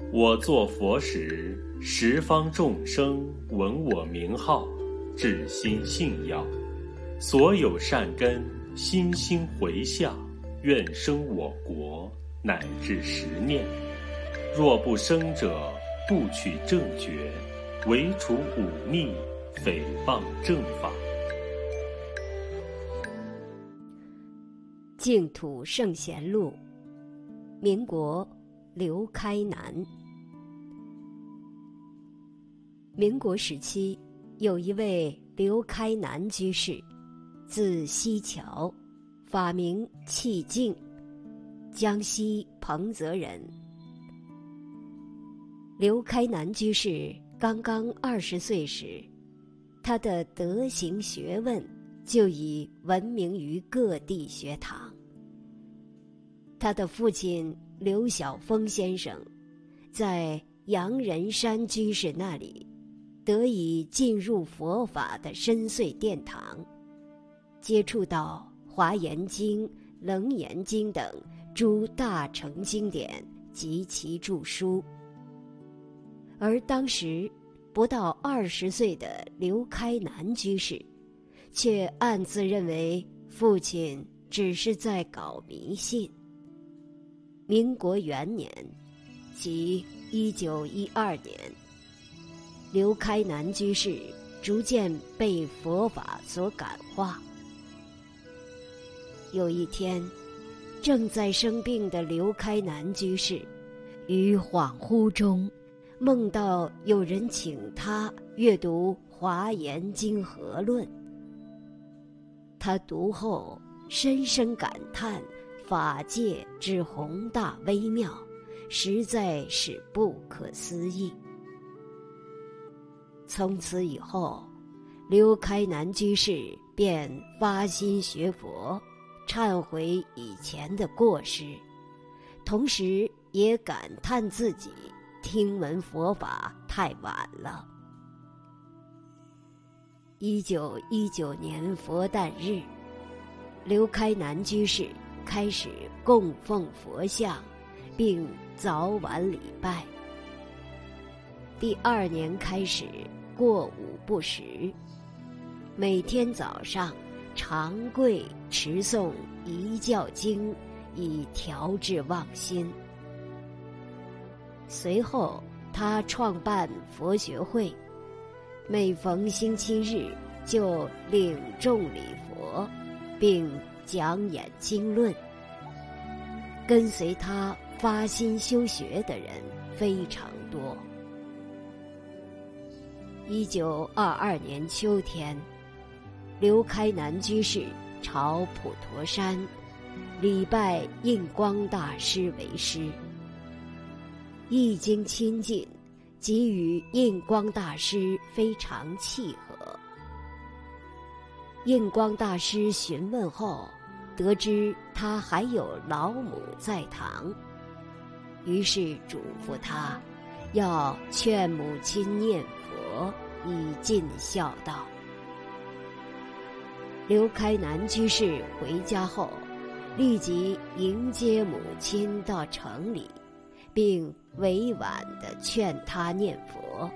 我作佛时，十方众生闻我名号，至心信要，所有善根心心回向，愿生我国，乃至10念。若不生者，不取正觉，唯除忤逆，诽谤正法。 净土圣贤录，民国刘开南。民国时期，有一位刘开南居士，字西桥，法名契静，江西彭泽人。刘开南居士刚刚20岁时，他的德行学问就已闻名于各地学堂。他的父亲刘晓峰先生在阳人山居士那里得以进入佛法的深邃殿堂，接触到华严经、楞严经等诸大乘经典及其著书。而当时不到20岁的刘开南居士却暗自认为父亲只是在搞迷信。民国元年，即1912年，刘开南居士逐渐被佛法所感化。有一天，正在生病的刘开南居士于恍惚中梦到有人请他阅读《华严经合论》，他读后深深感叹法界之宏大微妙，实在是不可思议。从此以后，刘开南居士便发心学佛，忏悔以前的过失，同时也感叹自己听闻佛法太晚了。1919年佛诞日，刘开南居士开始供奉佛像，并早晚礼拜。第2年开始过午不食，每天早上长跪持诵一教经，以调治妄心。随后他创办佛学会，每逢星期日就领众礼佛，并讲演经论。跟随他发心修学的人非常多。1922年秋天，刘开南居士朝普陀山礼拜印光大师为师，一经亲近，即与印光大师非常契合。印光大师询问后，得知他还有老母在堂，于是嘱咐他要劝母亲念佛，以尽孝道。刘开南居士回家后，立即迎接母亲到城里，并委婉地劝他念佛。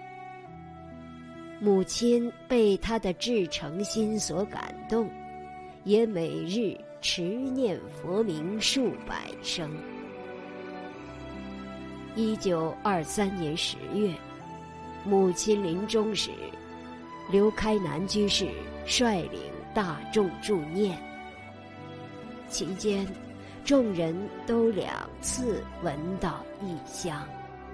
母亲被他的至诚心所感动，也每日持念佛名数百声。1923年10月，母亲临终时，刘开南居士率领大众助念。期间，众人都2次闻到异香。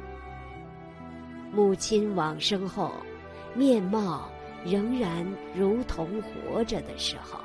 母亲往生后，面貌仍然如同活着的时候。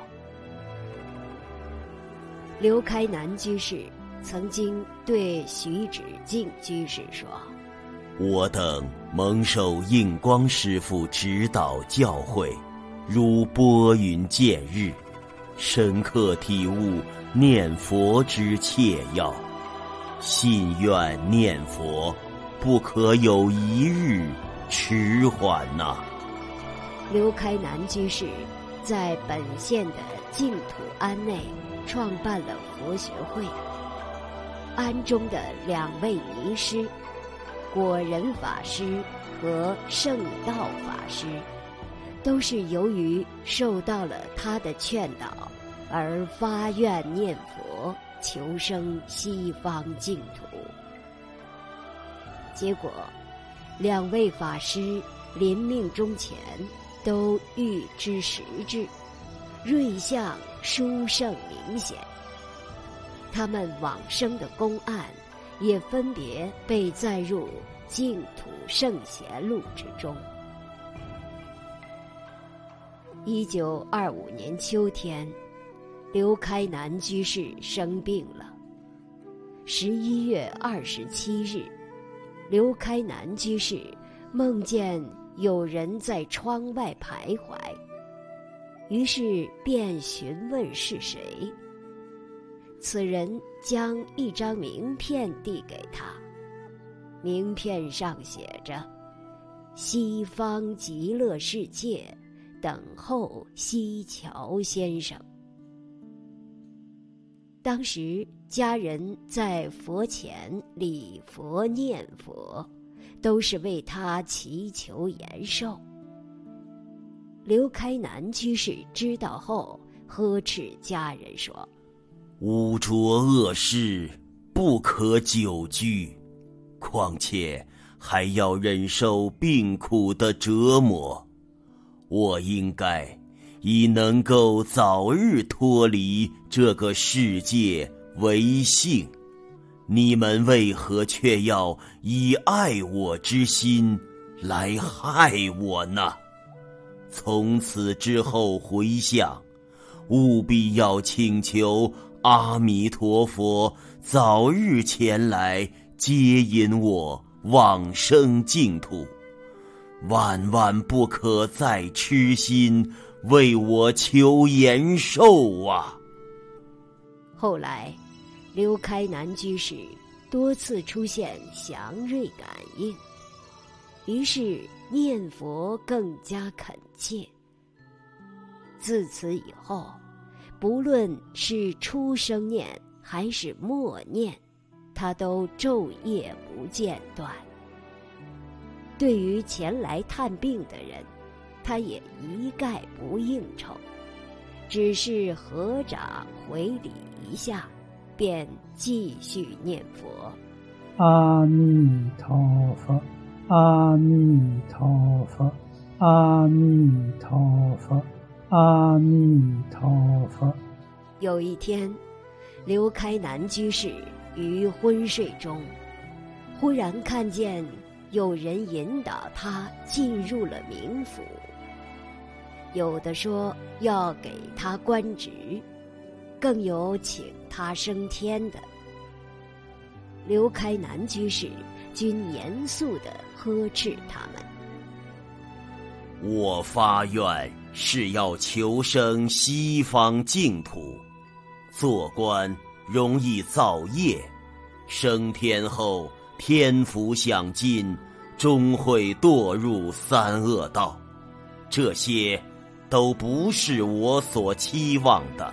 刘开南居士曾经对徐芷静居士说： 我等蒙受印光师父指导教诲，如拨云见日，深刻体悟念佛之切要，信愿念佛不可有一日迟缓呐。 刘开南居士在本县的净土庵内创办了佛学会，庵中的2位尼师， 果仁法师和圣道法师，都是由于受到了他的劝导而发愿念佛，求生西方净土。结果2位法师临命终前都预知时至，瑞相殊胜明显。他们往生的公案也分别被载入《净土圣贤录》之中。1925年秋天，刘开南居士生病了。11月27日，刘开南居士梦见有人在窗外徘徊，于是便询问是谁。此人将一张名片递给他，名片上写着“西方极乐世界，等候西樵先生”。当时家人在佛前礼佛念佛，都是为他祈求延寿。刘开南居士知道后，呵斥家人说：“ 污浊恶事，不可久居，况且还要忍受病苦的折磨。我应该以能够早日脱离这个世界为幸，你们为何却要以爱我之心来害我呢？从此之后回向，务必要请求阿弥陀佛早日前来接引我往生净土，万万不可再痴心为我求延寿啊！” 后来刘开南居士多次出现祥瑞感应，于是念佛更加恳切。自此以后，不论是出生念还是默念，他都昼夜不间断。对于前来探病的人，他也一概不应酬，只是合掌回礼一下，便继续念佛：“ 阿弥陀佛，阿弥陀佛，阿弥陀佛，阿弥陀佛。” 有一天，刘开南居士于昏睡中，忽然看见有人引导他进入了冥府，有的说要给他官职，更有请他升天的。刘开南居士均严肃地呵斥他们：“ 我发愿是要求生西方净土，做官容易造业，升天后天福享尽，终会堕入三恶道，这些都不是我所期望的。”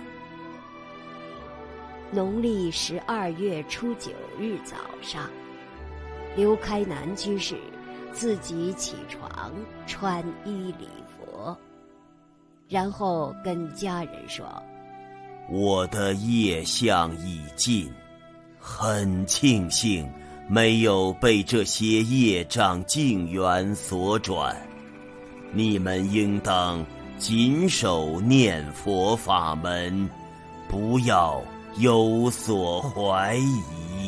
农历12月初9日早上，刘开南居士自己起床，穿衣礼佛，然后跟家人说：“ 我的业相已尽，很庆幸没有被这些业障境缘所转。你们应当谨守念佛法门，不要有所怀疑。”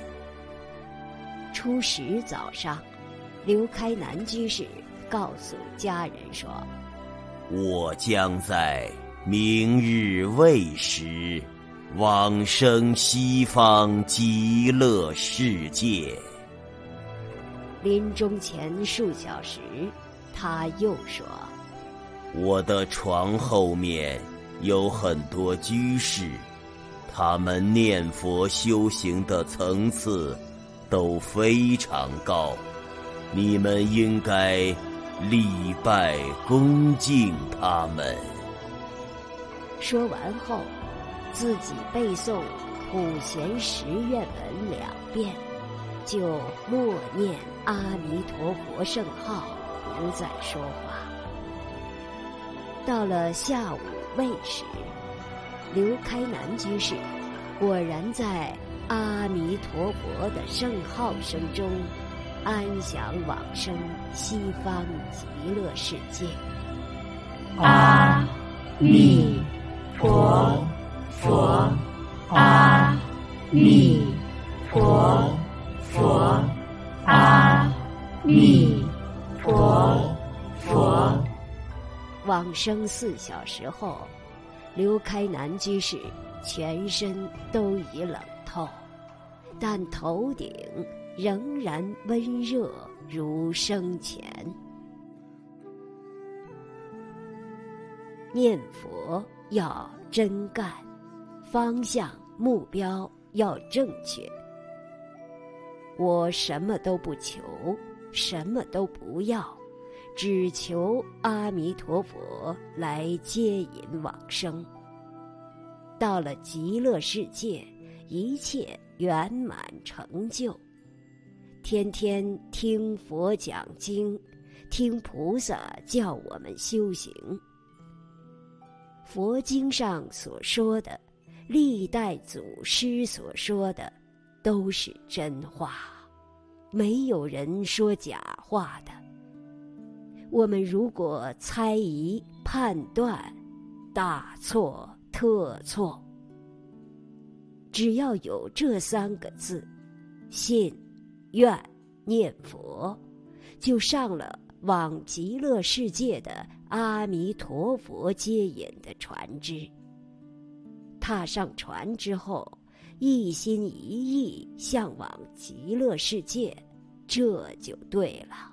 初10早上，刘开南居士告诉家人说：“ 我将在明日未时往生西方极乐世界。” 临终前数小时，他又说：“ 我的床后面有很多居士，他们念佛修行的层次都非常高，你们应该礼拜恭敬他们。” 说完后，自己背诵普贤十愿文2遍， 就默念阿弥陀佛圣号，不再说话。到了下午未时，刘开南居士果然在阿弥陀佛的圣号声中安详往生西方极乐世界。 阿弥陀佛，阿弥陀佛，阿弥陀佛。 往生4小时后，刘开南居士全身都已冷透，但头顶仍然温热如生前。念佛要真干，方向目标要正确。我什么都不求，什么都不要，只求阿弥陀佛来接引往生。到了极乐世界，一切圆满成就。天天听佛讲经，听菩萨叫我们修行。佛经上所说的，历代祖师所说的，都是真话，没有人说假话的。我们如果猜疑判断，大错特错。只要有这3个字，信、愿、念佛，就上了往极乐世界的阿弥陀佛接引的船只。踏上船之后，一心一意向往极乐世界，这就对了。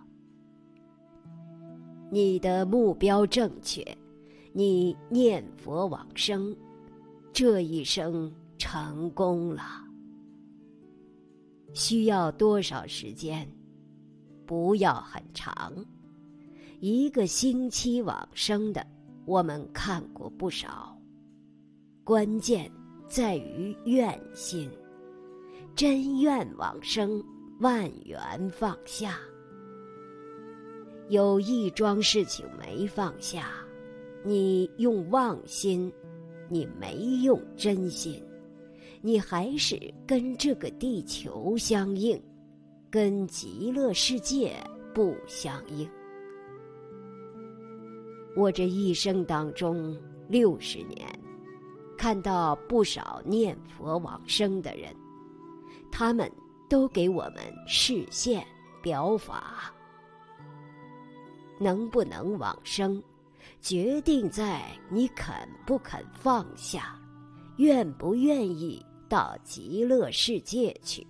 你的目标正确，你念佛往生，这一生成功了。需要多少时间？不要很长。1个星期往生的，我们看过不少。关键在于愿心，真愿往生，万缘放下。有一桩事情没放下，你用妄心，你没用真心，你还是跟这个地球相应，跟极乐世界不相应。我这一生当中60年，看到不少念佛往生的人，他们都给我们示现表法。能不能往生，决定在你肯不肯放下，愿不愿意到极乐世界去。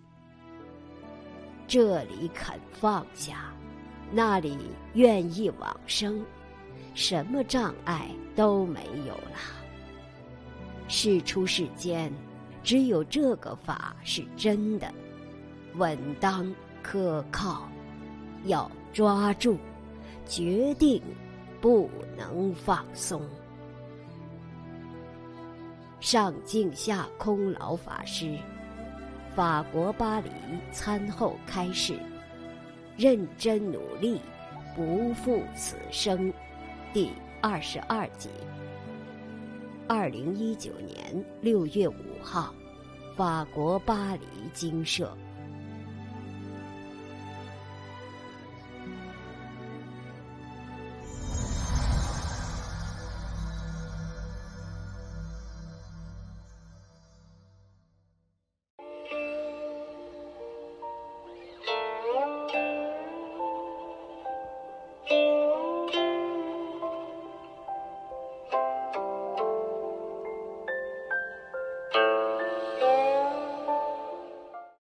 这里肯放下，那里愿意往生，什么障碍都没有了。世出世间，只有这个法是真的，稳当可靠，要抓住，决定不能放松。上净下空老法师，法国巴黎参后开示，认真努力，不负此生，第22集。2019年6月5号，法国巴黎精舍。